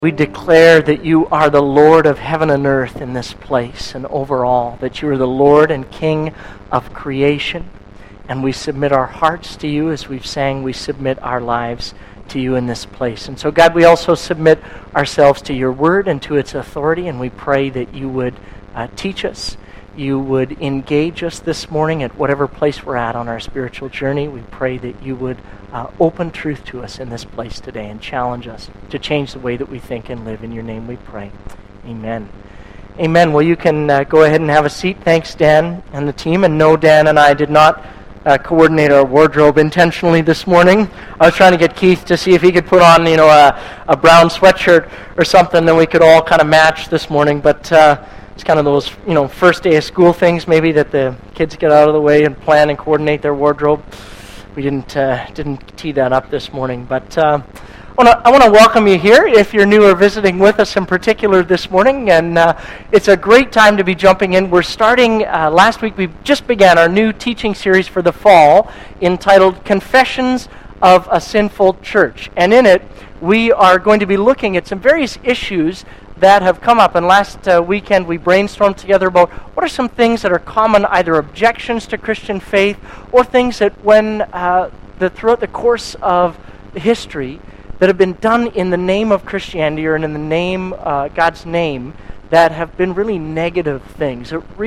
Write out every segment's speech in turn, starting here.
We declare that you are the Lord of heaven and earth in this place and overall, that you are the Lord and King of creation. And we submit our hearts to you as we've sang, we submit our lives to you in this place. And so, God, we also submit ourselves to your word and to its authority, and we pray that you would teach us, you would engage us this morning at whatever place we're at on our spiritual journey. We pray that you would open truth to us in this place today and challenge us to change the way that we think and live. In your name we pray. Amen. Amen. Well, you can go ahead and have a seat. Thanks, Dan and the team. And no, Dan and I did not coordinate our wardrobe intentionally this morning. I was trying to get Keith to see if he could put on, a brown sweatshirt or something that we could all kind of match this morning. But it's kind of those, first day of school things maybe that the kids get out of the way and plan and coordinate their wardrobe. We didn't tee that up this morning, but I want to welcome you here if you're new or visiting with us in particular this morning, and it's a great time to be jumping in. We're starting, last week we just began our new teaching series for the fall entitled Confessions of a Sinful Church, and in it we are going to be looking at some various issues that have come up. And last weekend we brainstormed together about what are some things that are common, either objections to Christian faith or things that throughout the course of history that have been done in the name of Christianity or in the name, God's name, that have been really negative things.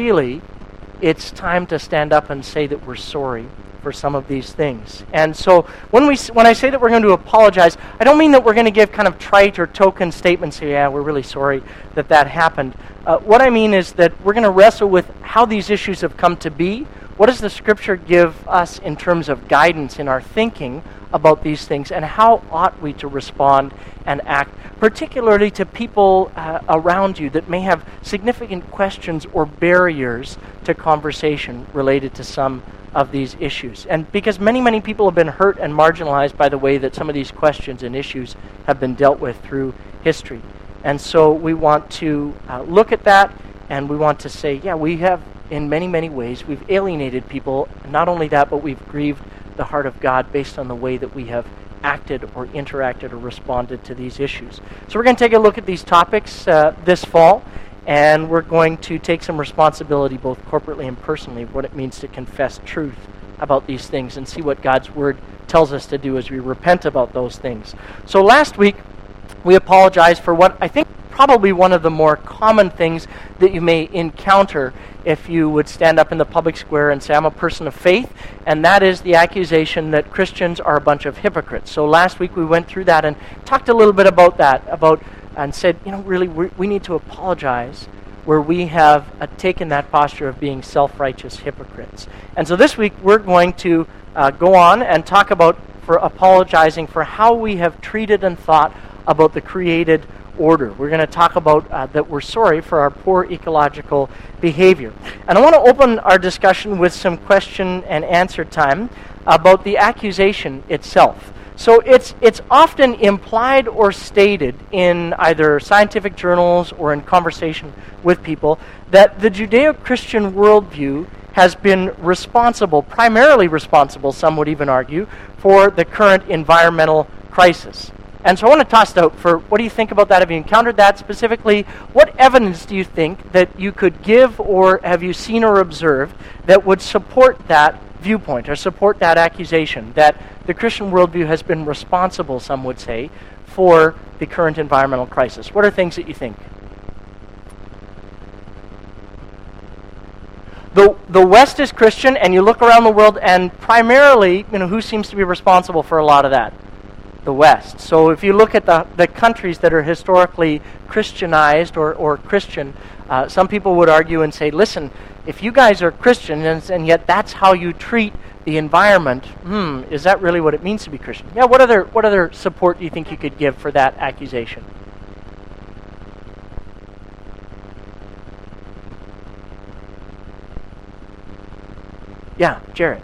It's time to stand up and say that we're sorry for some of these things. And so when I say that we're going to apologize, I don't mean that we're going to give kind of trite or token statements, say, yeah, we're really sorry that happened. What I mean is that we're going to wrestle with how these issues have come to be. What does the Scripture give us in terms of guidance in our thinking about these things, and how ought we to respond and act, particularly to people around you that may have significant questions or barriers to conversation related to some of these issues. And because many, many people have been hurt and marginalized by the way that some of these questions and issues have been dealt with through history. And so we want to look at that, and we want to say, yeah, we have, in many, many ways, we've alienated people. Not only that, but we've grieved the heart of God based on the way that we have acted or interacted or responded to these issues. So we're going to take a look at these topics this fall, and we're going to take some responsibility both corporately and personally of what it means to confess truth about these things and see what God's Word tells us to do as we repent about those things. So last week, we apologized for what I think probably one of the more common things that you may encounter if you would stand up in the public square and say, I'm a person of faith, and that is the accusation that Christians are a bunch of hypocrites. So last week we went through that and talked a little bit about that, and said, really, we need to apologize where we have taken that posture of being self-righteous hypocrites. And so this week we're going to go on and talk about for apologizing for how we have treated and thought about the created order. We're going to talk about that we're sorry for our poor ecological behavior. And I want to open our discussion with some question and answer time about the accusation itself. So it's often implied or stated in either scientific journals or in conversation with people that the Judeo-Christian worldview has been primarily responsible, some would even argue, for the current environmental crisis. And so I want to toss it out for, what do you think about that? Have you encountered that specifically? What evidence do you think that you could give, or have you seen or observed that would support that viewpoint or support that accusation that the Christian worldview has been responsible, some would say, for the current environmental crisis? What are things that you think? The West is Christian, and you look around the world, and primarily, who seems to be responsible for a lot of that? The West. So if you look at the countries that are historically Christianized or Christian, some people would argue and say, listen, if you guys are Christian and yet that's how you treat the environment, is that really what it means to be Christian? Yeah, what other support do you think you could give for that accusation? Yeah, Jared.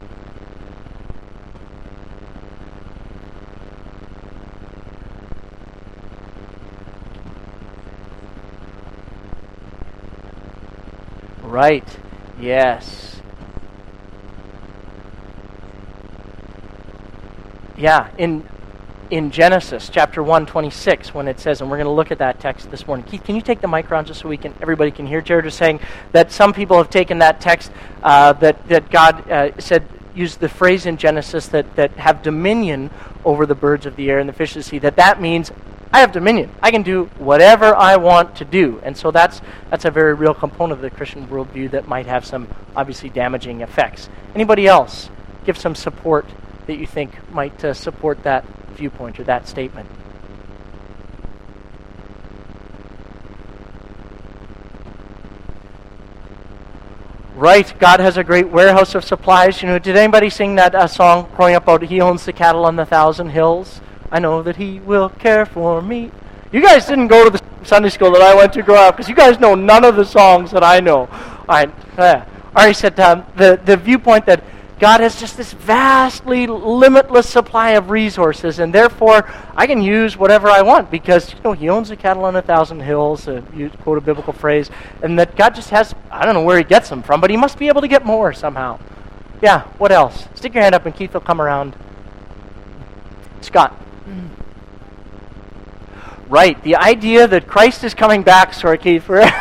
Right. Yes. Yeah. in Genesis chapter 1:26, when it says, and we're going to look at that text this morning. Keith, can you take the mic around just so everybody can hear? Jared was saying that some people have taken that text that God said, used the phrase in Genesis that have dominion over the birds of the air and the fish of the sea, that means I have dominion. I can do whatever I want to do. And so that's a very real component of the Christian worldview that might have some obviously damaging effects. Anybody else give some support that you think might support that viewpoint or that statement? Right, God has a great warehouse of supplies. Did anybody sing that song growing up about He owns the cattle on the 1,000 hills? I know that He will care for me. You guys didn't go to the Sunday school that I went to grow up because you guys know none of the songs that I know. All right, Ari said the viewpoint that God has just this vastly limitless supply of resources, and therefore I can use whatever I want because He owns the cattle on 1,000 hills. You quote a biblical phrase, and that God just has, I don't know where He gets them from, but He must be able to get more somehow. Yeah. What else? Stick your hand up, and Keith will come around. Scott. Right, the idea that Christ is coming back. Sorry, Keith.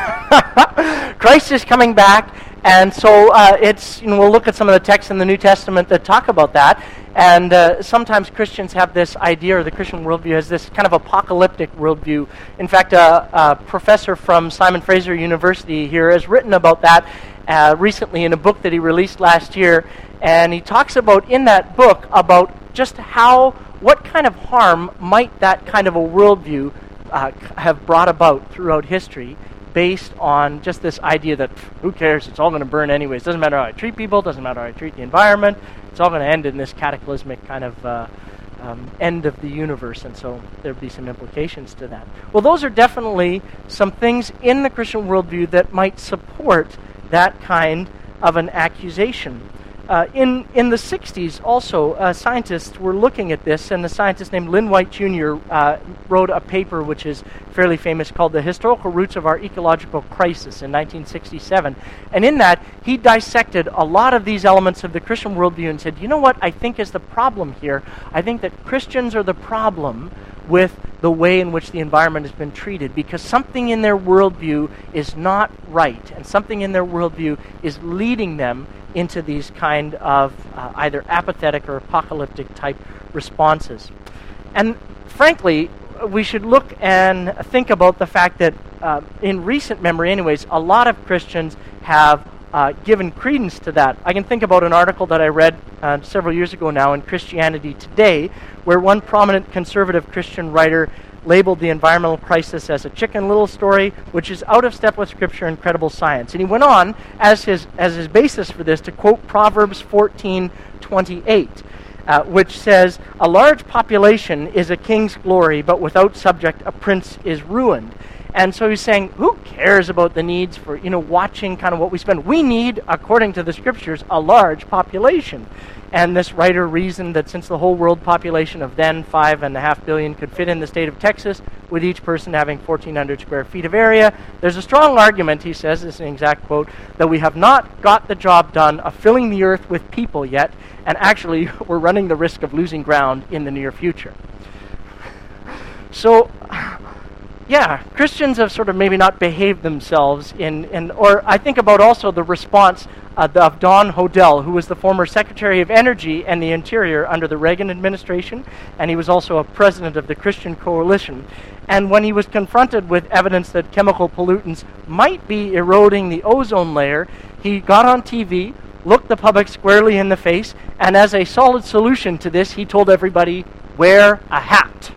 Christ is coming back. And so we'll look at some of the texts in the New Testament that talk about that. And sometimes Christians have this idea, or the Christian worldview has this kind of apocalyptic worldview. In fact, a professor from Simon Fraser University here has written about that recently in a book that he released last year. And he talks about, in that book, about just what kind of harm might that kind of a worldview have brought about throughout history, based on just this idea that who cares, it's all going to burn anyways. Doesn't matter how I treat people, doesn't matter how I treat the environment, it's all going to end in this cataclysmic kind of end of the universe, and so there'd be some implications to that. Well, those are definitely some things in the Christian worldview that might support that kind of an accusation. In the 60s, also, scientists were looking at this, and a scientist named Lynn White Jr. Wrote a paper which is fairly famous called The Historical Roots of Our Ecological Crisis in 1967. And in that, he dissected a lot of these elements of the Christian worldview and said, you know what I think is the problem here? I think that Christians are the problem with the way in which the environment has been treated, because something in their worldview is not right, and something in their worldview is leading them into these kind of either apathetic or apocalyptic type responses. And frankly, we should look and think about the fact that in recent memory anyways, a lot of Christians have given credence to that. I can think about an article that I read several years ago now in Christianity Today, where one prominent conservative Christian writer labeled the environmental crisis as a Chicken Little story, which is out of step with Scripture and credible science. And he went on, as his basis for this, to quote Proverbs 14:28, which says, "A large population is a king's glory, but without subject a prince is ruined." And so he's saying, who cares about the needs for, watching kind of what we spend? We need, according to the Scriptures, a large population. And this writer reasoned that since the whole world population of then 5.5 billion could fit in the state of Texas, with each person having 1,400 square feet of area, there's a strong argument, he says, this is an exact quote, that we have not got the job done of filling the earth with people yet, and actually we're running the risk of losing ground in the near future. So, yeah, Christians have sort of maybe not behaved themselves or I think about also the response of Don Hodel, who was the former Secretary of Energy and the Interior under the Reagan administration, and he was also a president of the Christian Coalition. And when he was confronted with evidence that chemical pollutants might be eroding the ozone layer, he got on TV, looked the public squarely in the face, and as a solid solution to this, he told everybody, wear a hat.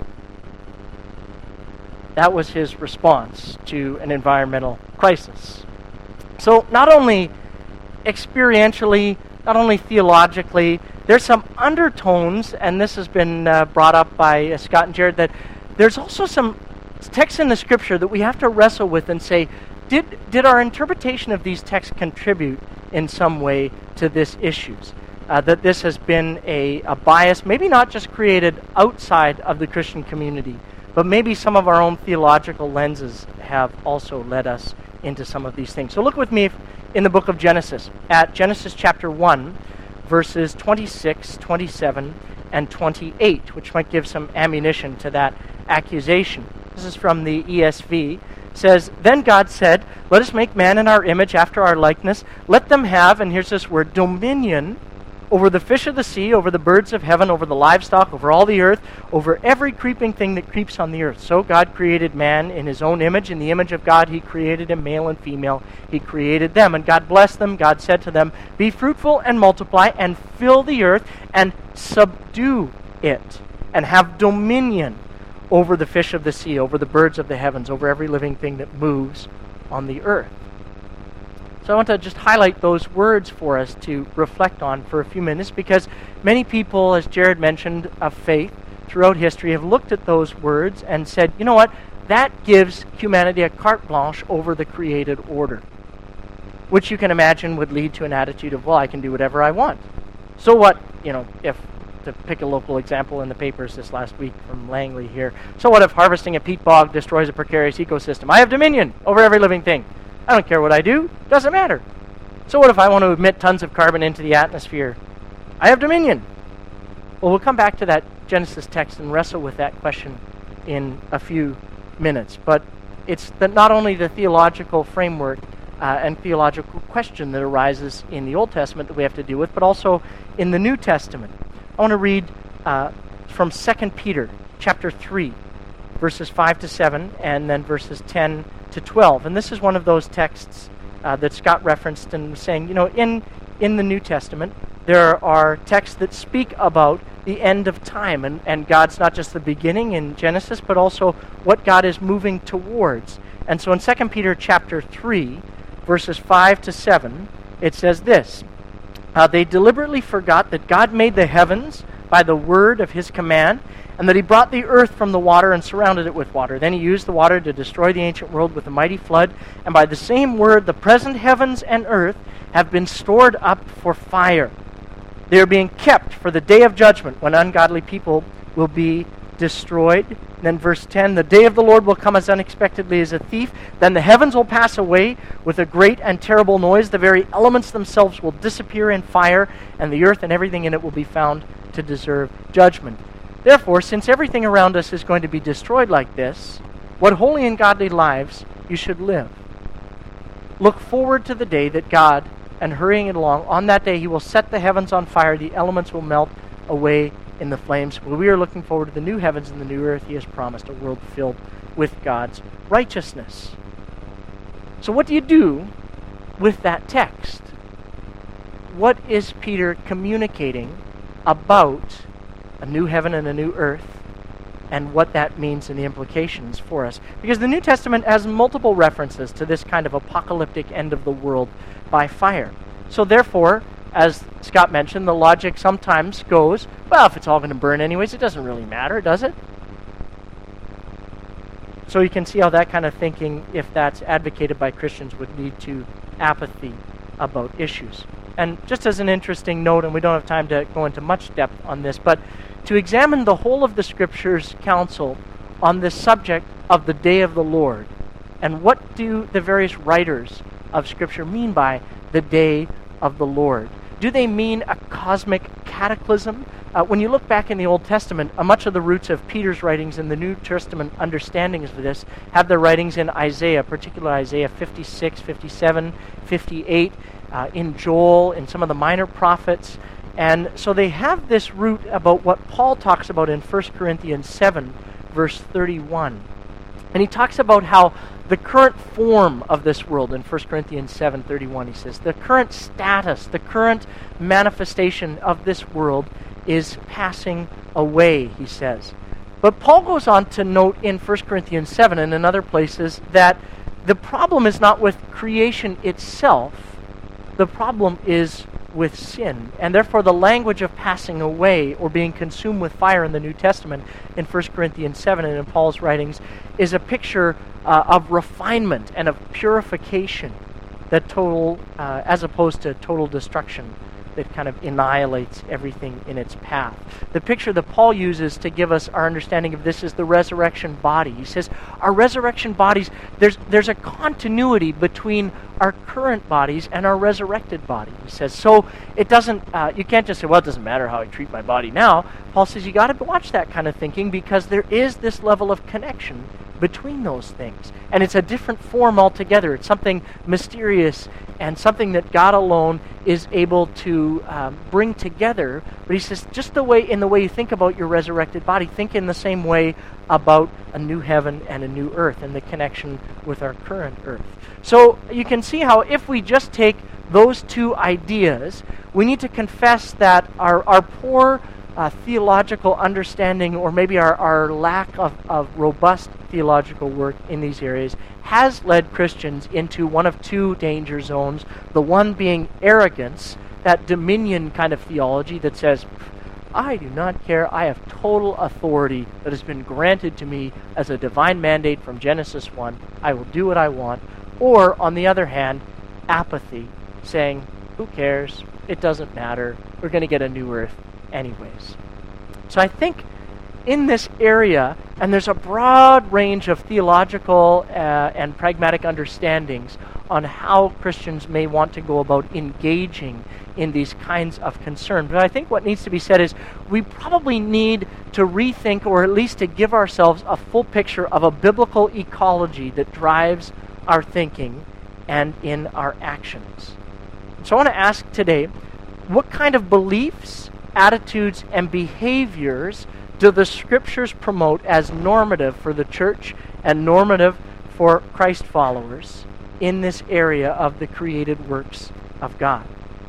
That was his response to an environmental crisis. So not only experientially, not only theologically, there's some undertones, and this has been brought up by Scott and Jared, that there's also some texts in the Scripture that we have to wrestle with and say, did our interpretation of these texts contribute in some way to this issues? That this has been a bias, maybe not just created outside of the Christian community, but maybe some of our own theological lenses have also led us into some of these things. So look with me in the book of Genesis, at Genesis chapter 1, verses 26, 27, and 28, which might give some ammunition to that accusation. This is from the ESV. It says, "Then God said, 'Let us make man in our image, after our likeness. Let them have,'" and here's this word, "dominion over the fish of the sea, over the birds of heaven, over the livestock, over all the earth, over every creeping thing that creeps on the earth." So God created man in his own image. In the image of God he created him, male and female. He created them. And God blessed them. God said to them, "Be fruitful and multiply and fill the earth and subdue it and have dominion over the fish of the sea, over the birds of the heavens, over every living thing that moves on the earth." So I want to just highlight those words for us to reflect on for a few minutes, because many people, as Jared mentioned, of faith throughout history have looked at those words and said, you know what, that gives humanity a carte blanche over the created order, which you can imagine would lead to an attitude of, well, I can do whatever I want. So what, if, to pick a local example in the papers this last week from Langley here, so what if harvesting a peat bog destroys a precarious ecosystem? I have dominion over every living thing. I don't care what I do. Doesn't matter. So what if I want to emit tons of carbon into the atmosphere? I have dominion. Well, we'll come back to that Genesis text and wrestle with that question in a few minutes. But it's not only the theological framework and theological question that arises in the Old Testament that we have to deal with, but also in the New Testament. I want to read from 2 Peter chapter 3, verses 5 to 7, and then verses 10 to 12. And this is one of those texts that Scott referenced and was saying, in the New Testament, there are texts that speak about the end of time, and God's not just the beginning in Genesis, but also what God is moving towards. And so in 2 Peter chapter 3, verses 5 to 7, it says this, "They deliberately forgot that God made the heavens by the word of his command, and that he brought the earth from the water and surrounded it with water. Then he used the water to destroy the ancient world with a mighty flood, and by the same word the present heavens and earth have been stored up for fire. They are being kept for the day of judgment, when ungodly people will be destroyed." And then verse 10, "The day of the Lord will come as unexpectedly as a thief. Then the heavens will pass away with a great and terrible noise. The very elements themselves will disappear in fire, and the earth and everything in it will be found to deserve judgment. Therefore, since everything around us is going to be destroyed like this, what holy and godly lives you should live. Look forward to the day that God, and hurrying it along, on that day he will set the heavens on fire, the elements will melt away in the flames. Well, we are looking forward to the new heavens and the new earth he has promised, a world filled with God's righteousness." So what do you do with that text? What is Peter communicating about a new heaven and a new earth, and what that means and the implications for us? Because the New Testament has multiple references to this kind of apocalyptic end of the world by fire. So therefore, as Scott mentioned, the logic sometimes goes, well, if it's all going to burn anyways, it doesn't really matter, does it? So you can see how that kind of thinking, if that's advocated by Christians, would lead to apathy about issues. And just as an interesting note, and we don't have time to go into much depth on this, but to examine the whole of the Scripture's counsel on this subject of the day of the Lord, and what do the various writers of Scripture mean by the day of the Lord? Do they mean a cosmic cataclysm? When you look back in the Old Testament, much of the roots of Peter's writings and the New Testament understandings of this have their writings in Isaiah, particularly Isaiah 56, 57, 58, in Joel, in some of the minor prophets. And so they have this root about what Paul talks about in 1 Corinthians 7, verse 31. And he talks about how the current form of this world, in 1 Corinthians 7:31, he says, the current status, the current manifestation of this world is passing away, he says. But Paul goes on to note in 1 Corinthians 7 and in other places that the problem is not with creation itself, the problem is with sin. And therefore the language of passing away or being consumed with fire in the New Testament in 1 Corinthians 7 and in Paul's writings is a picture of refinement and of purification, that total, as opposed to total destruction that kind of annihilates everything in its path. The picture that Paul uses to give us our understanding of this is the resurrection body. He says our resurrection bodies, there's a continuity between our current bodies and our resurrected body. He says, so it doesn't, you can't just say, well, it doesn't matter how I treat my body now. Paul says you got to watch that kind of thinking, because there is this level of connection between those things. And it's a different form altogether. It's something mysterious and something that God alone is able to bring together. But he says, just in the way you think about your resurrected body, think in the same way about a new heaven and a new earth and the connection with our current earth. So you can see how if we just take those two ideas, we need to confess that our poor theological understanding, or maybe our lack of robust theological work in these areas, has led Christians into one of two danger zones. The one being arrogance, that dominion kind of theology that says, I do not care, I have total authority that has been granted to me as a divine mandate from Genesis 1. I will do what I want. Or, on the other hand, apathy, saying, who cares? It doesn't matter. We're going to get a new earth anyways. So I think in this area, and there's a broad range of theological and pragmatic understandings on how Christians may want to go about engaging in these kinds of concern. But I think what needs to be said is we probably need to rethink, or at least to give ourselves a full picture of a biblical ecology that drives our thinking and in our actions. So I want to ask today, what kind of beliefs, attitudes, and behaviors do the Scriptures promote as normative for the church and normative for Christ followers in this area of the created works of God?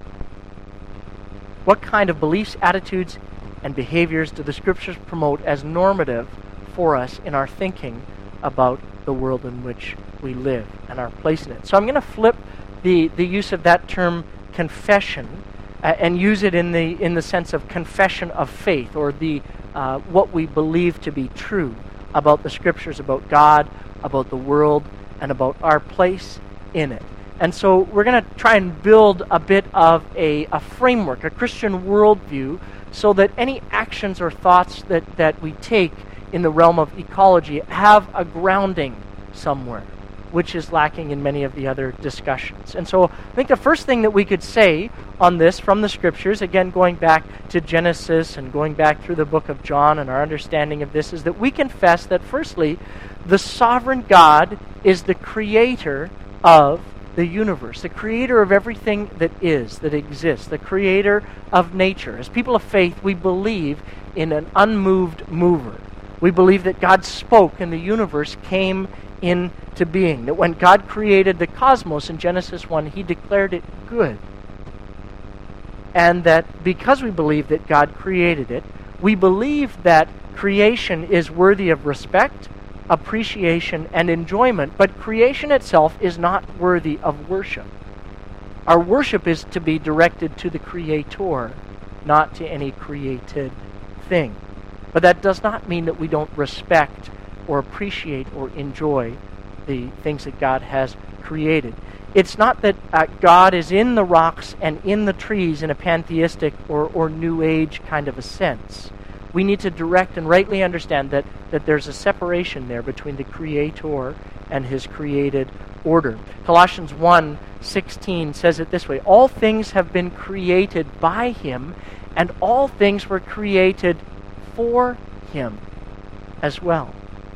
What kind of beliefs, attitudes, and behaviors do the Scriptures promote as normative for us in our thinking about the world in which we live and our place in it? So I'm going to flip the use of that term confession and use it in the sense of confession of faith, or the what we believe to be true about the Scriptures, about God, about the world, and about our place in it. And so we're going to try and build a bit of a framework, a Christian worldview, so that any actions or thoughts that we take in the realm of ecology have a grounding somewhere, which is lacking in many of the other discussions. And so I think the first thing that we could say on this from the Scriptures, again going back to Genesis and going back through the book of John and our understanding of this, is that we confess that firstly, the sovereign God is the creator of the universe, the creator of everything that is, that exists, the creator of nature. As people of faith, we believe in an unmoved mover. We believe that God spoke and the universe came into being. That when God created the cosmos in Genesis 1, He declared it good. And that because we believe that God created it, we believe that creation is worthy of respect, appreciation, and enjoyment, but creation itself is not worthy of worship. Our worship is to be directed to the Creator, not to any created thing. But that does not mean that we don't respect or appreciate or enjoy the things that God has created. It's not that God is in the rocks and in the trees in a pantheistic or New Age kind of a sense. We need to direct and rightly understand that there's a separation there between the Creator and His created order. Colossians 1:16 says it this way: all things have been created by Him, and all things were created for Him as well.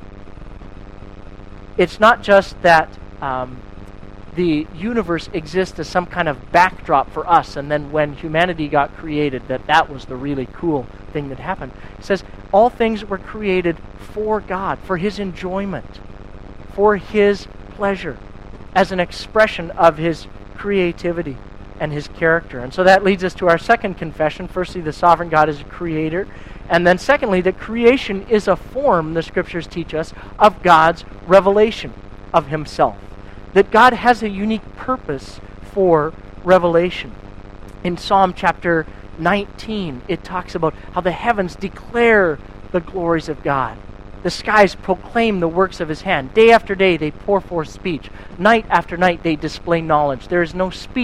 It's not just that the universe exists as some kind of backdrop for us, and then when humanity got created, that was the really cool thing that happened. It says all things were created for God, for His enjoyment, for His pleasure, as an expression of His creativity and His character. And so that leads us to our second confession. Firstly, the sovereign God is a creator. And then secondly, that creation is a form, the Scriptures teach us, of God's revelation of Himself. That God has a unique purpose for revelation. In Psalm chapter 19, it talks about how the heavens declare the glories of God. The skies proclaim the works of His hand. Day after day they pour forth speech. Night after night they display knowledge. There is no speech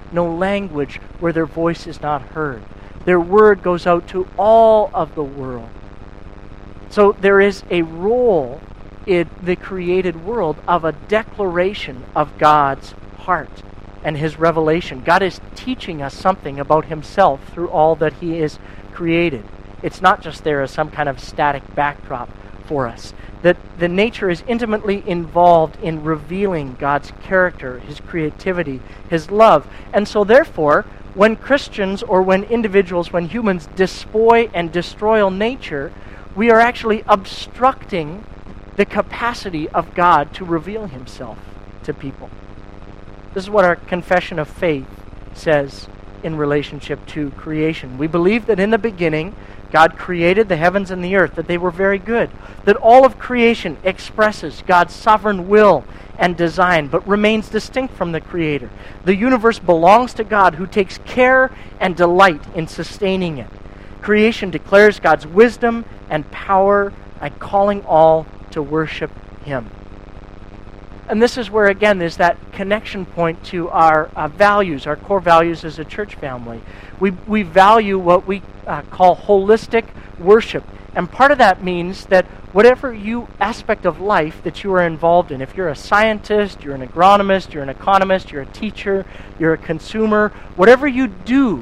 no language where their voice is not heard. Their word goes out to all of the world. So there is a role in the created world of a declaration of God's heart and his revelation. God is teaching us something about himself through all that he is created. It's not just there as some kind of static backdrop for us. That the nature is intimately involved in revealing God's character, his creativity, his love. And so therefore, when Christians or when individuals, when humans despoil and destroy nature, we are actually obstructing the capacity of God to reveal himself to people. This is what our confession of faith says in relationship to creation. We believe that in the beginning, God created the heavens and the earth, that they were very good, that all of creation expresses God's sovereign will and design, but remains distinct from the Creator. The universe belongs to God, who takes care and delight in sustaining it. Creation declares God's wisdom and power and calling all to worship him. And this is where, again, there's that connection point to our values, our core values as a church family. We value what we call holistic worship. And part of that means that whatever aspect of life that you are involved in, if you're a scientist, you're an agronomist, you're an economist, you're a teacher, you're a consumer, whatever you do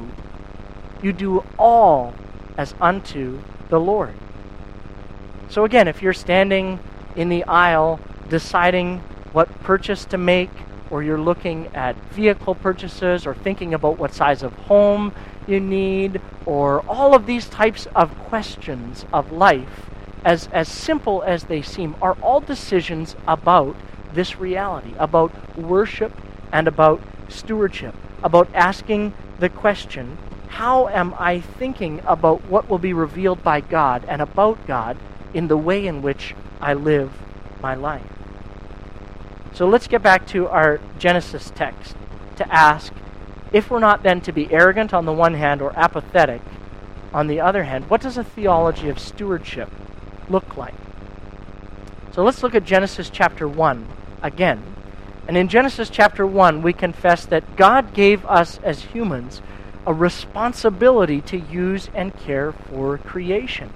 all as unto the Lord. So again, if you're standing in the aisle deciding what purchase to make, or you're looking at vehicle purchases, or thinking about what size of home you need, or all of these types of questions of life, as simple as they seem, are all decisions about this reality, about worship and about stewardship, about asking the question, how am I thinking about what will be revealed by God and about God in the way in which I live my life? So let's get back to our Genesis text to ask, if we're not then to be arrogant on the one hand or apathetic on the other hand, what does a theology of stewardship look like? So let's look at Genesis chapter 1 again. And in Genesis chapter 1, we confess that God gave us as humans a responsibility to use and care for creation.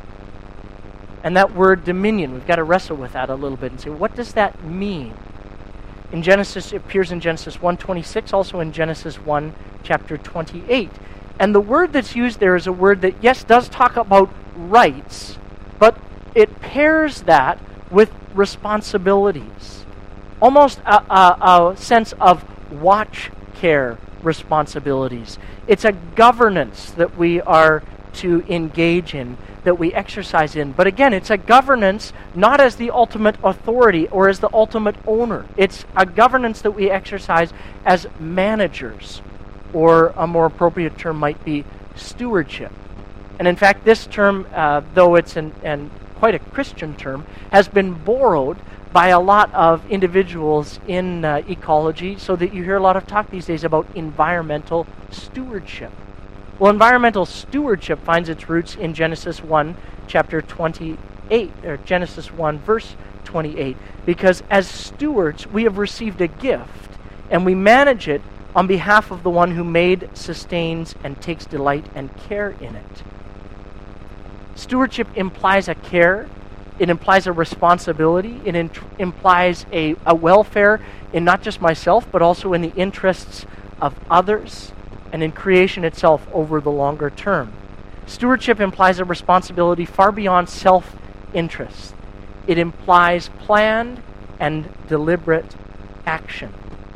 And that word dominion, we've got to wrestle with that a little bit and say, what does that mean? In Genesis, it appears in Genesis 1:26, also in Genesis 1, chapter 28. And the word that's used there is a word that, yes, does talk about rights, but it pairs that with responsibilities. Almost a sense of watch care responsibilities. It's a governance that we are to engage in, that we exercise in. But again, it's a governance not as the ultimate authority or as the ultimate owner. It's a governance that we exercise as managers, or a more appropriate term might be stewardship. And in fact, this term, though it's quite a Christian term, has been borrowed by a lot of individuals in ecology, so that you hear a lot of talk these days about environmental stewardship. Well, environmental stewardship finds its roots in Genesis 1, chapter 28, or Genesis 1, verse 28, because as stewards, we have received a gift, and we manage it on behalf of the one who made, sustains, and takes delight and care in it. Stewardship implies a care. It implies a responsibility. It implies a welfare in not just myself, but also in the interests of others and in creation itself over the longer term. Stewardship implies a responsibility far beyond self-interest. It implies planned and deliberate action.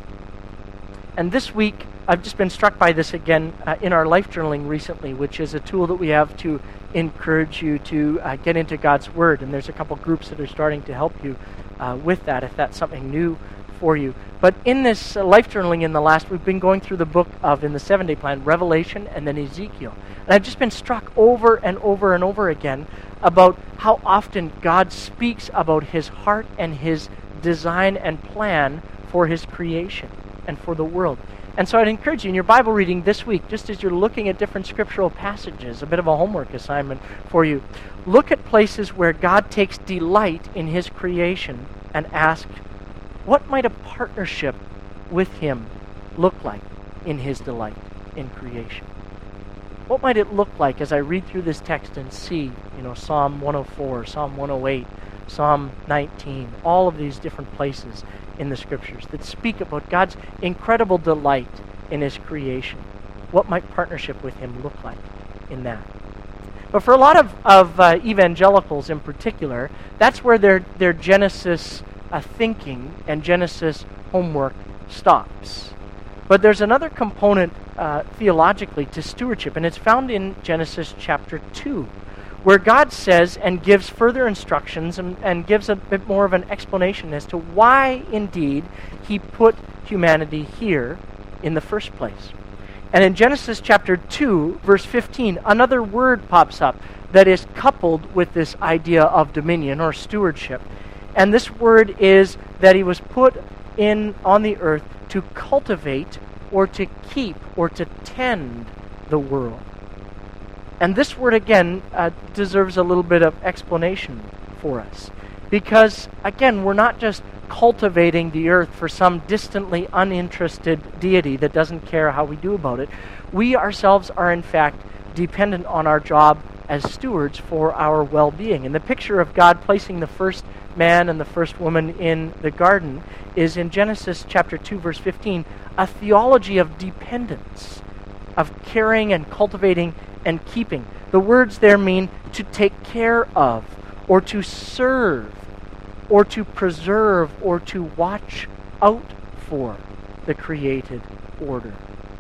And this week, I've just been struck by this again in our life journaling recently, which is a tool that we have to encourage you to get into God's Word. And there's a couple groups that are starting to help you with that, if that's something new for you. But in this life journaling we've been going through the book of, in the 7-day plan, Revelation and then Ezekiel. And I've just been struck over and over and over again about how often God speaks about his heart and his design and plan for his creation and for the world. And so I'd encourage you in your Bible reading this week, just as you're looking at different scriptural passages, a bit of a homework assignment for you, look at places where God takes delight in his creation and ask, what might a partnership with him look like? in his delight in creation. What might it look like as I read through this text and see, Psalm 104, Psalm 108, Psalm 19, all of these different places in the Scriptures that speak about God's incredible delight in his creation? What might partnership with him look like in that? But for a lot of evangelicals in particular, that's where their Genesis thinking and Genesis homework stops. But there's another component theologically to stewardship, and it's found in Genesis chapter 2, where God says and gives further instructions and gives a bit more of an explanation as to why, indeed, he put humanity here in the first place. And in Genesis chapter 2, verse 15, another word pops up that is coupled with this idea of dominion or stewardship. And this word is that he was put on the earth to cultivate or to keep or to tend the world. And this word, again, deserves a little bit of explanation for us. Because, again, we're not just cultivating the earth for some distantly uninterested deity that doesn't care how we do about it. We ourselves are, in fact, dependent on our job as stewards for our well-being. And the picture of God placing the first man and the first woman in the garden is in Genesis chapter 2, verse 15, a theology of dependence, of caring and cultivating and keeping. The words there mean to take care of, or to serve, or to preserve, or to watch out for the created order,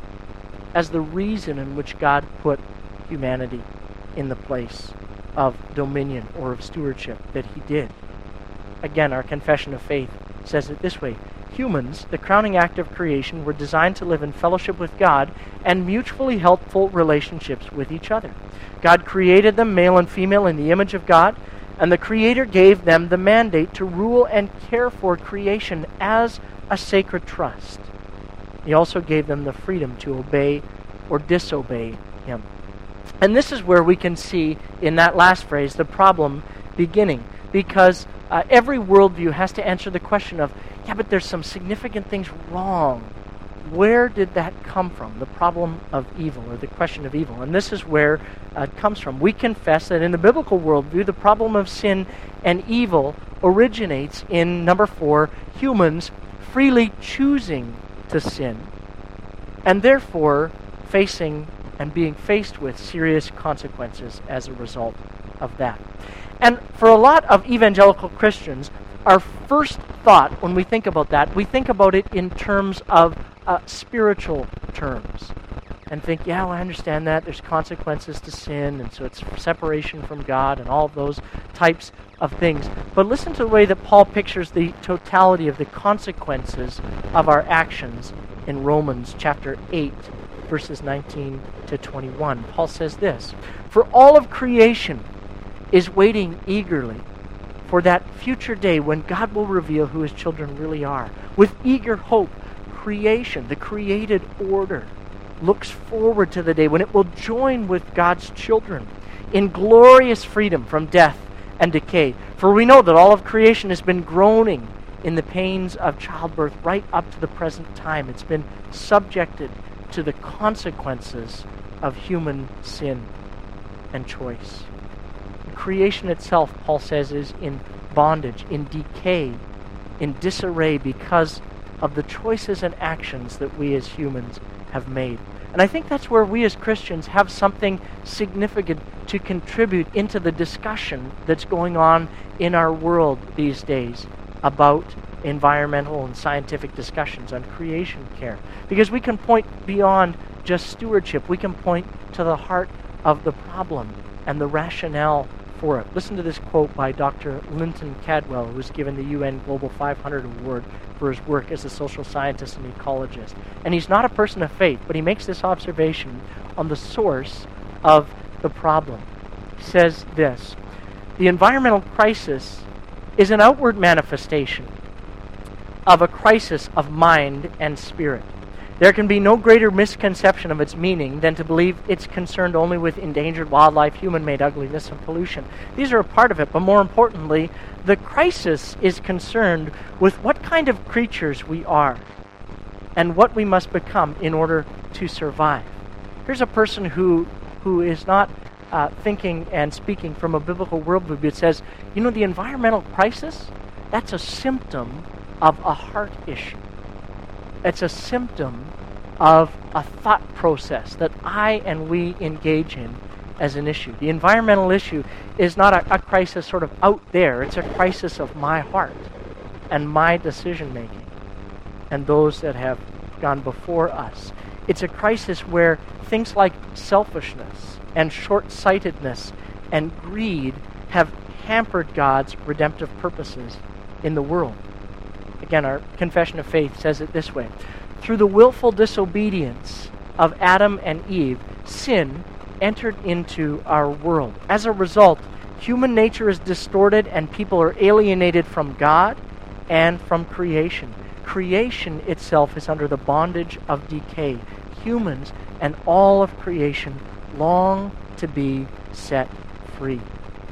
as the reason in which God put humanity in the place of dominion or of stewardship that he did. Again, our confession of faith says it this way: humans, the crowning act of creation, were designed to live in fellowship with God and mutually helpful relationships with each other. God created them, male and female, in the image of God, and the Creator gave them the mandate to rule and care for creation as a sacred trust. He also gave them the freedom to obey or disobey him. And this is where we can see, in that last phrase, the problem beginning. Because every worldview has to answer the question of, but there's some significant things wrong. Where did that come from? The problem of evil, or the question of evil. And this is where it comes from. We confess that in the biblical worldview, the problem of sin and evil originates in, number 4, humans freely choosing to sin, and therefore facing and being faced with serious consequences as a result of that. And for a lot of evangelical Christians, our first thought when we think about that, we think about it in terms of spiritual terms. And think, I understand that. There's consequences to sin, and so it's separation from God and all of those types of things. But listen to the way that Paul pictures the totality of the consequences of our actions in Romans chapter 8, verses 19 to 21. Paul says this: "For all of creation is waiting eagerly for that future day when God will reveal who his children really are. With eager hope, creation, the created order, looks forward to the day when it will join with God's children in glorious freedom from death and decay. For we know that all of creation has been groaning in the pains of childbirth right up to the present time. It's been subjected to the consequences of human sin and choice. Creation itself, Paul says, is in bondage, in decay, in disarray because of the choices and actions that we as humans have made." And I think that's where we as Christians have something significant to contribute into the discussion that's going on in our world these days about environmental and scientific discussions on creation care. Because we can point beyond just stewardship. We can point to the heart of the problem and the rationale for it. Listen to this quote by Dr. Linton Cadwell, who was given the UN Global 500 Award for his work as a social scientist and ecologist. And he's not a person of faith, but he makes this observation on the source of the problem. He says this: "The environmental crisis is an outward manifestation of a crisis of mind and spirit. There can be no greater misconception of its meaning than to believe it's concerned only with endangered wildlife, human-made ugliness, and pollution. These are a part of it, but more importantly, the crisis is concerned with what kind of creatures we are. and what we must become in order to survive. Here's a person who is not thinking and speaking from a biblical worldview. It says, the environmental crisis, that's a symptom of a heart issue. It's a symptom of a thought process that I and we engage in as an issue. The environmental issue is not a crisis sort of out there. It's a crisis of my heart and my decision making and those that have gone before us. It's a crisis where things like selfishness and short-sightedness and greed have hampered God's redemptive purposes in the world. Again, our confession of faith says it this way. Through the willful disobedience of Adam and Eve, sin entered into our world. As a result, human nature is distorted and people are alienated from God and from creation. Creation itself is under the bondage of decay. Humans and all of creation long to be set free.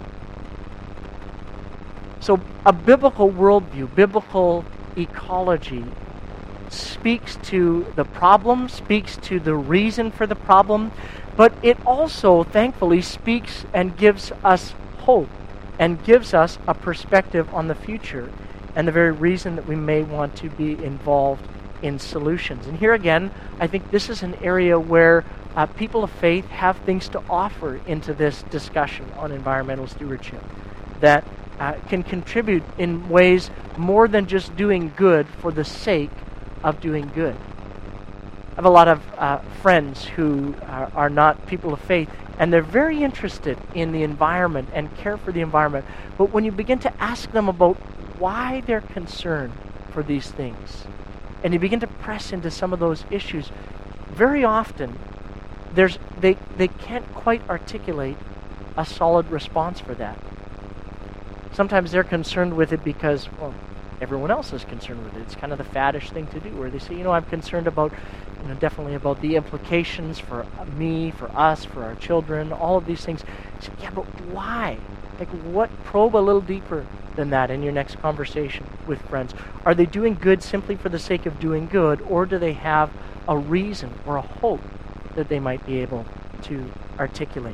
So a biblical worldview, biblical ecology, speaks to the problem, speaks to the reason for the problem, but it also, thankfully, speaks and gives us hope and gives us a perspective on the future and the very reason that we may want to be involved in solutions. And here again, I think this is an area where people of faith have things to offer into this discussion on environmental stewardship that can contribute in ways more than just doing good for the sake of doing good. I have a lot of friends who are not people of faith, and they're very interested in the environment and care for the environment. But when you begin to ask them about why they're concerned for these things, and you begin to press into some of those issues, very often they can't quite articulate a solid response for that. Sometimes they're concerned with it because, well, everyone else is concerned with it. It's kind of the faddish thing to do, where they say, I'm concerned about, definitely about the implications for me, for us, for our children, all of these things. You say, yeah, but why? Probe a little deeper than that in your next conversation with friends. Are they doing good simply for the sake of doing good, or do they have a reason or a hope that they might be able to articulate?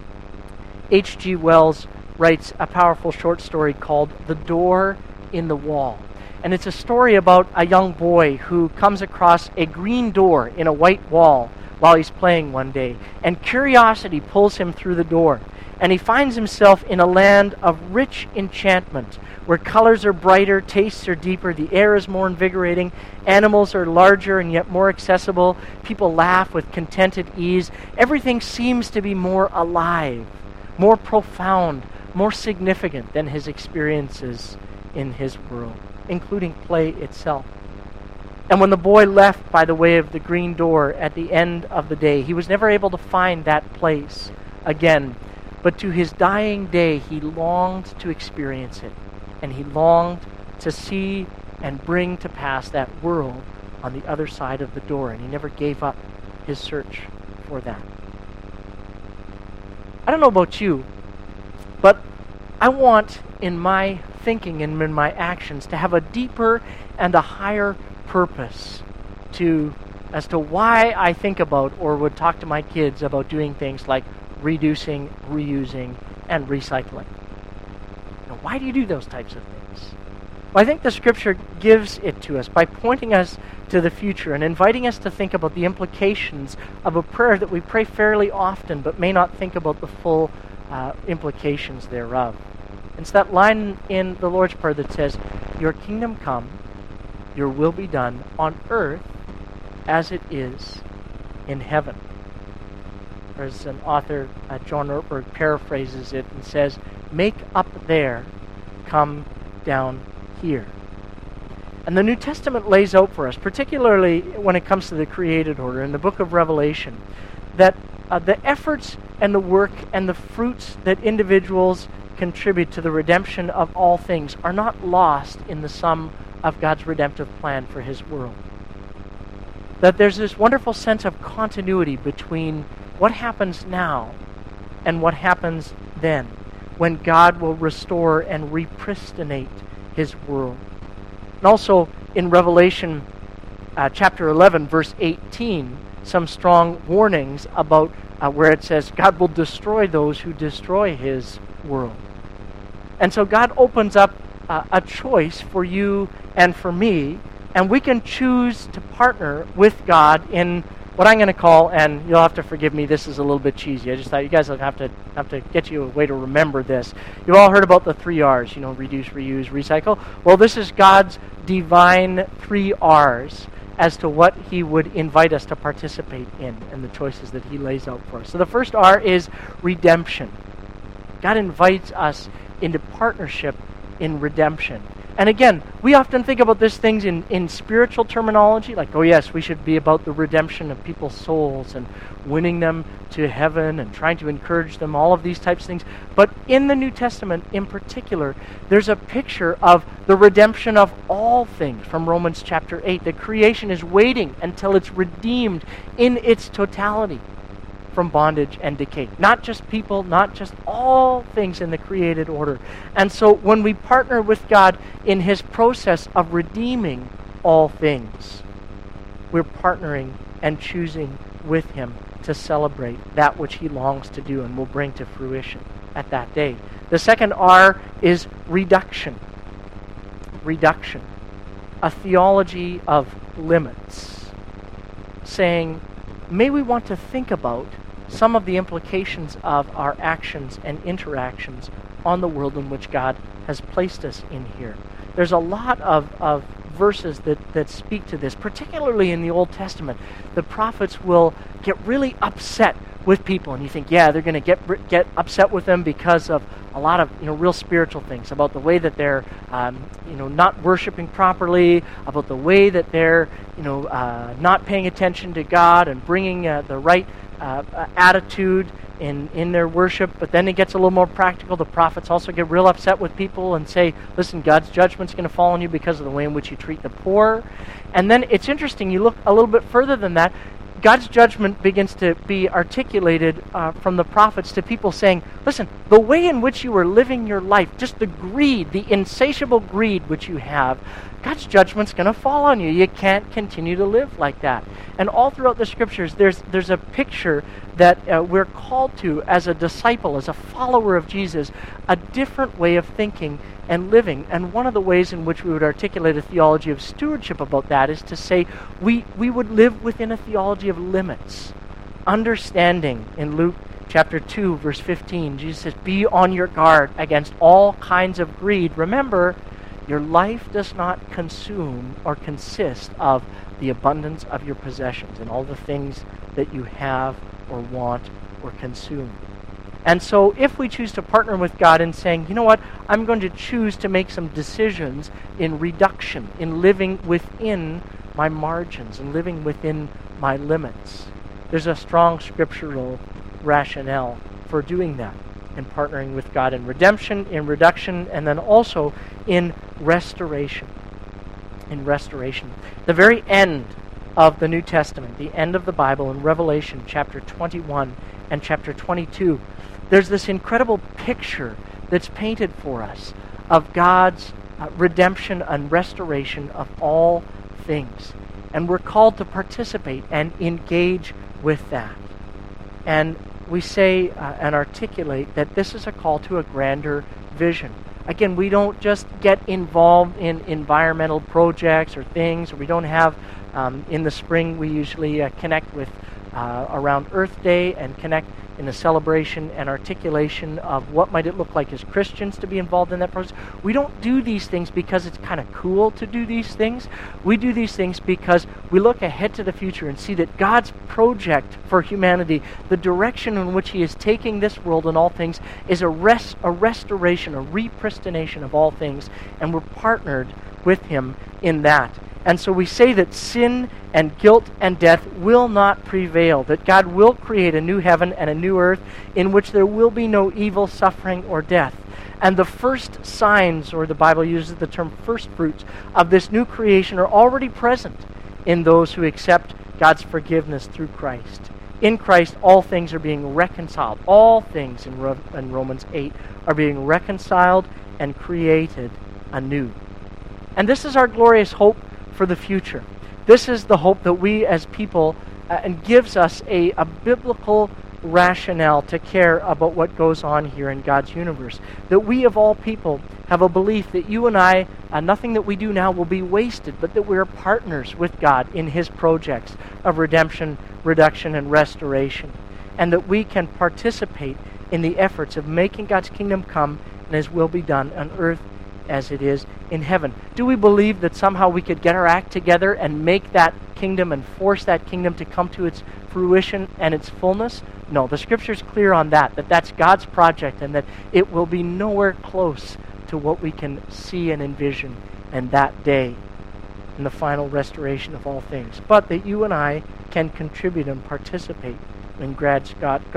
H.G. Wells writes a powerful short story called The Door in the Wall. And it's a story about a young boy who comes across a green door in a white wall while he's playing one day. And curiosity pulls him through the door. And he finds himself in a land of rich enchantment, where colors are brighter, tastes are deeper, the air is more invigorating, animals are larger and yet more accessible, people laugh with contented ease. Everything seems to be more alive, more profound, more significant than his experiences in his world, including play itself. And when the boy left by the way of the green door at the end of the day, he was never able to find that place again. But to his dying day, he longed to experience it. And he longed to see and bring to pass that world on the other side of the door. And he never gave up his search for that. I don't know about you, but I want in my thinking and in my actions to have a deeper and a higher purpose as to why I think about or would talk to my kids about doing things like reducing, reusing, and recycling. Now, why do you do those types of things? Well, I think the Scripture gives it to us by pointing us to the future and inviting us to think about the implications of a prayer that we pray fairly often but may not think about the full implications thereof. It's that line in the Lord's Prayer that says, "Your kingdom come, your will be done on earth as it is in heaven." There's an author, John Ortberg, paraphrases it and says, "Make up there, come down here." And the New Testament lays out for us, particularly when it comes to the created order in the book of Revelation, that the efforts and the work and the fruits that individuals contribute to the redemption of all things are not lost in the sum of God's redemptive plan for his world. That there's this wonderful sense of continuity between what happens now and what happens then, when God will restore and repristinate his world. And also in Revelation, chapter 11, verse 18, some strong warnings about where it says God will destroy those who destroy his world. And so God opens up a choice for you and for me, and we can choose to partner with God in what I'm going to call, and you'll have to forgive me, this is a little bit cheesy. I just thought you guys will have to get you a way to remember this. You've all heard about the 3 R's, reduce, reuse, recycle. Well, this is God's divine 3 R's as to what he would invite us to participate in and the choices that he lays out for us. So the first R is redemption. God invites us into partnership in redemption. And again, we often think about these things in spiritual terminology, like, oh yes, we should be about the redemption of people's souls and winning them to heaven and trying to encourage them, all of these types of things. But in the New Testament in particular, there's a picture of the redemption of all things from Romans chapter 8. The creation is waiting until it's redeemed in its totality from bondage and decay. Not just people, not just all things in the created order. And so when we partner with God in his process of redeeming all things, we're partnering and choosing with him to celebrate that which he longs to do and will bring to fruition at that day. The second R is reduction. Reduction. A theology of limits. Saying, may we want to think about some of the implications of our actions and interactions on the world in which God has placed us in here. There's a lot of verses that speak to this, particularly in the Old Testament. The prophets will get really upset with people, and you think, yeah, they're going to get upset with them because of a lot of real spiritual things, about the way that they're not worshiping properly, about the way that they're not paying attention to God and bringing the right attitude in their worship. But then it gets a little more practical. The prophets also get real upset with people and say, listen, God's judgment's going to fall on you because of the way in which you treat the poor. And then it's interesting, you look a little bit further than that, God's judgment begins to be articulated from the prophets to people saying, listen, the way in which you are living your life, just the greed, the insatiable greed which you have, God's judgment's going to fall on you. You can't continue to live like that. And all throughout the scriptures, there's a picture that we're called to as a disciple, as a follower of Jesus, a different way of thinking and living. And one of the ways in which we would articulate a theology of stewardship about that is to say we would live within a theology of limits. Understanding in Luke chapter 2, verse 15, Jesus says, be on your guard against all kinds of greed. Remember, your life does not consume or consist of the abundance of your possessions and all the things that you have or want or consume. And so if we choose to partner with God in saying, you know what, I'm going to choose to make some decisions in reduction, in living within my margins and living within my limits, there's a strong scriptural rationale for doing that, in partnering with God in redemption, in reduction, and then also in restoration. In restoration. The very end of the New Testament, the end of the Bible in Revelation chapter 21 and chapter 22, there's this incredible picture that's painted for us of God's redemption and restoration of all things. And we're called to participate and engage with that. And we say and articulate that this is a call to a grander vision. Again, we don't just get involved in environmental projects or things. We don't have, in the spring, we usually connect with around Earth Day and connect in the celebration and articulation of what might it look like as Christians to be involved in that process. We don't do these things because it's kind of cool to do these things. We do these things because we look ahead to the future and see that God's project for humanity, the direction in which he is taking this world and all things, is a restoration, a repristination of all things, and we're partnered with him in that. And so we say that sin and guilt and death will not prevail, that God will create a new heaven and a new earth in which there will be no evil, suffering, or death. And the first signs, or the Bible uses the term first fruits, of this new creation are already present in those who accept God's forgiveness through Christ. In Christ, all things are being reconciled. All things in Romans 8 are being reconciled and created anew. And this is our glorious hope for the future. This is the hope that we as people, and gives us a biblical rationale to care about what goes on here in God's universe. That we of all people have a belief that you and I, nothing that we do now will be wasted, but that we're partners with God in His projects of redemption, reduction, and restoration. And that we can participate in the efforts of making God's kingdom come and His will be done on earth as it is in heaven. Do we believe that somehow we could get our act together and make that kingdom and force that kingdom to come to its fruition and its fullness? No, the Scripture's clear on that that's God's project, and that it will be nowhere close to what we can see and envision in that day, in the final restoration of all things. But that you and I can contribute and participate in God's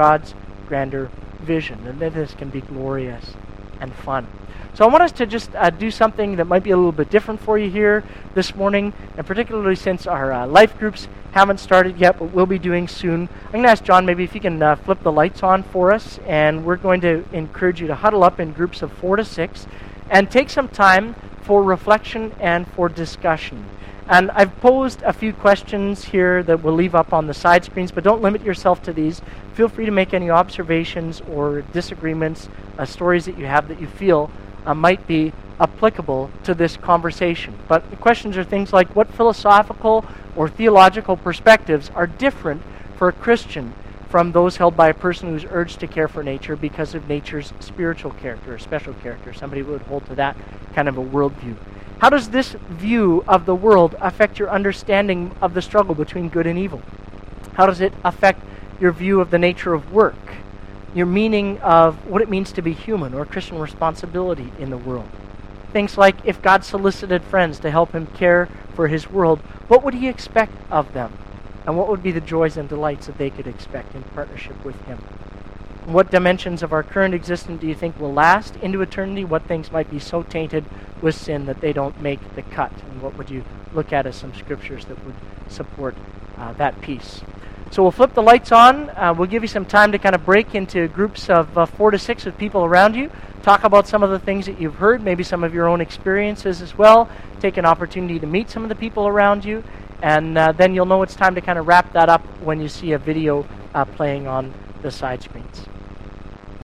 grander vision, and that this can be glorious and fun. So I want us to just do something that might be a little bit different for you here this morning, and particularly since our life groups haven't started yet, but we'll be doing soon. I'm going to ask John maybe if he can flip the lights on for us, and we're going to encourage you to huddle up in groups of 4 to 6 and take some time for reflection and for discussion. And I've posed a few questions here that we'll leave up on the side screens, but don't limit yourself to these. Feel free to make any observations or disagreements, stories that you have that you feel might be applicable to this conversation. But the questions are things like, what philosophical or theological perspectives are different for a Christian from those held by a person who's urged to care for nature because of nature's spiritual character or special character? Somebody would hold to that kind of a worldview. How does this view of the world affect your understanding of the struggle between good and evil? How does it affect your view of the nature of work? Your meaning of what it means to be human or Christian responsibility in the world? Things like, if God solicited friends to help Him care for His world, what would He expect of them? And what would be the joys and delights that they could expect in partnership with Him? What dimensions of our current existence do you think will last into eternity? What things might be so tainted with sin that they don't make the cut? And what would you look at as some scriptures that would support that piece? So we'll flip the lights on. We'll give you some time to kind of break into groups of 4 to 6 with people around you. Talk about some of the things that you've heard, maybe some of your own experiences as well. Take an opportunity to meet some of the people around you. And then you'll know it's time to kind of wrap that up when you see a video playing on the side screens.